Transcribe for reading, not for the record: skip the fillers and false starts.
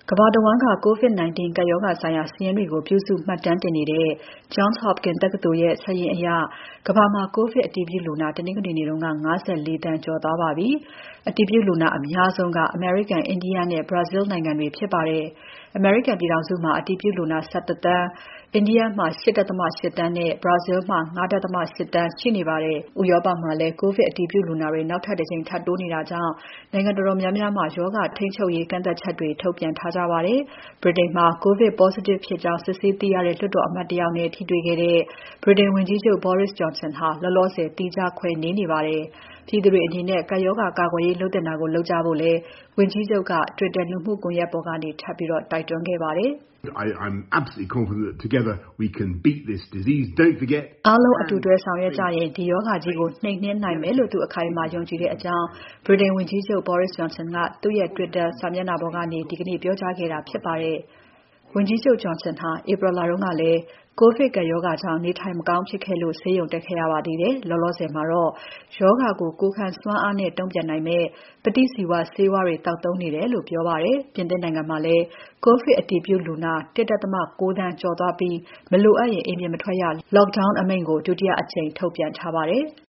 ကမ္ဘာတဝန်းက COVID-19 ကပ်ရောဂါဆိုင်ရာစာရင်းတွေကို ပြုစုမှတ်တမ်းတင်နေတဲ့ Johns Hopkins တက္ကသိုလ်ရဲ့ စာရင်းအရ ကမ္ဘာမှာ ကိုဗစ်အတည်ပြုလူနာ တနင်္ဂနွေနေ့က ၅၄ သန်းကျော်သွားပါပြီ။ အတည်ပြုလူနာအများဆုံးက အမေရိကန်၊ အိန္ဒိယနဲ့ Brazil နိုင်ငံတွေဖြစ်ပါတယ်။ အမေရိကန်ပြည်ထောင်စုမှာ အတည်ပြုလူနာ ၁၁ သန်း၊ အိန္ဒိယမှာ ၈.၈ သန်းနဲ့ Brazil မှာ ၅.၈ သန်းရှိနေပါတယ်။ ဥရောပမှာလည်း ကိုဗစ်အတည်ပြုလူနာတွေ နောက်ထပ်တကြိမ်ထပ်တိုးနေတာကြောင့် နိုင်ငံတော်တော်များများမှာ ရောဂါထိန်းချုပ်ရေး ကန့်သတ်ချက်တွေ ထုတ်ပြန်ထားကြပါတယ်။ ဗြိတိန်မှာ ကိုဗစ် positive ဖြစ်ကြောင်း စစ်ဆေးသိရတဲ့ လွှတ်တော်အမတ်တယောက်နဲ့ ထိတွေ့ခဲ့တဲ့ ဗြိတိန်ဝန်ကြီးချုပ် Boris Johnson ဟာလောလောဆယ် သီးခြားခွဲနေနေပါတယ်။ ပြည်သူတွေအနေနဲ့ ကပ်ရောဂါကာကွယ်ရေးလုပ်သင့်တာကို လုပ်ကြဖို့လည်း ဝန်ကြီးချုပ်က Twitter လူမှုကွန်ရက်ပေါ်ကနေ ထပ်ပြီးတိုက်တွန်းခဲ့ပါတယ်။ I'm absolutely confident that together we can beat this disease. Don't forget အားလုံးအတူတွဲဆောင်ရွက်ကြရင် ဒီရောဂါကြီးကို နှိမ်နင်းနိုင်မယ်လို့ သူအခိုင်အမာယုံကြည်တဲ့အကြောင်း ဗြိတိန်ဝန်ကြီးချုပ် Boris Johnson ကသူ့ရဲ့ Twitter စာမျက်နှာပေါ်ကနေ ဒီကနေ့ ပြောကြားခဲ့တာဖြစ်ပါတယ်။ ဝန်ကြီးချုပ် Johnson ဟာ April လတုန်းကလည်း ကိုဗစ်ကပ်ရောဂါကြောင့် နေထိုင်မကောင်းဖြစ်ခဲ့လို့ ဆေးရုံတက်ခဲ့ရပါသေးတယ်။ လောလောဆယ်မှာတော့ ရောဂါကို ကိုယ်ခံစွမ်းအားနဲ့ တုံ့ပြန်နိုင်မယ့် ပဋိဇီဝဆေးဝါးတွေ သောက်သုံးနေတယ်လို့ ပြောပါတယ်။ ပြင်သစ်နိုင်ငံမှာလည်း ကိုဗစ်အတည်ပြုလူနာ ၁.၉ သန်းကျော်သွားပြီး မလိုအပ်ရင် အိမ်ပြင်မထွက်ရ lockdown အမိန့်ကို ဒုတိယအကြိမ်ထုတ်ပြန်ထားပါတယ်။